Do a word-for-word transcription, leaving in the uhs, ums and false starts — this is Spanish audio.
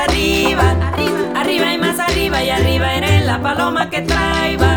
arriba, arriba, arriba y más arriba y arriba eres la paloma que trae.